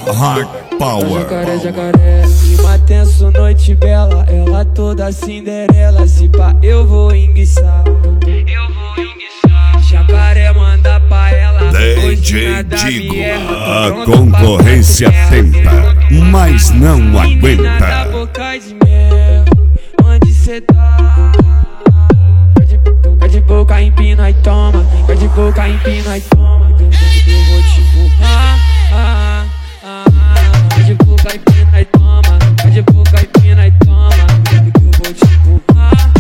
Hard Power. Jacaré, jacaré, clima tenso, noite bela, ela toda Cinderela. Se pá, eu vou enguiçar. Jacaré manda pra ela. DJ Digo, a concorrência tenta, mas não aguenta. Boca de mel, onde cê tá? Vai de boca, empina e toma. Vai de boca, empina e toma. Eu vou te empurrar. Vai de boca, empina e toma. Vai de boca, empina e toma. Eu vou te empurrar.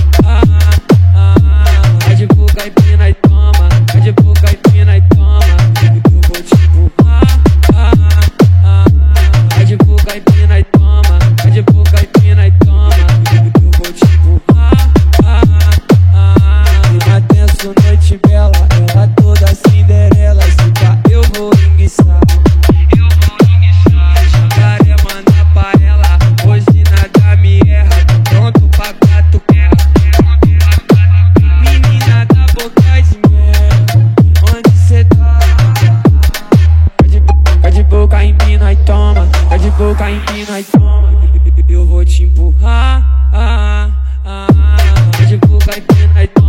Vai de boca, empina e toma. Vai de boca, empina e toma. Eu vou te empurrar. Vai de boca, empina e toma. Vai de boca, empina e toma. Eu vou te empurrar. Clima tenso, noite bela, ela toda Cinderela. Se pá, eu vou enguiçar. Jacaré manda pra ela, hoje nada me erra. Pronto pra gato guerra. Menina da boca de mel, onde cê tá? Vai de boca, empina e toma. Vai de boca, empina e toma. Eu vou te empurrar. Vai de boca, empina e toma.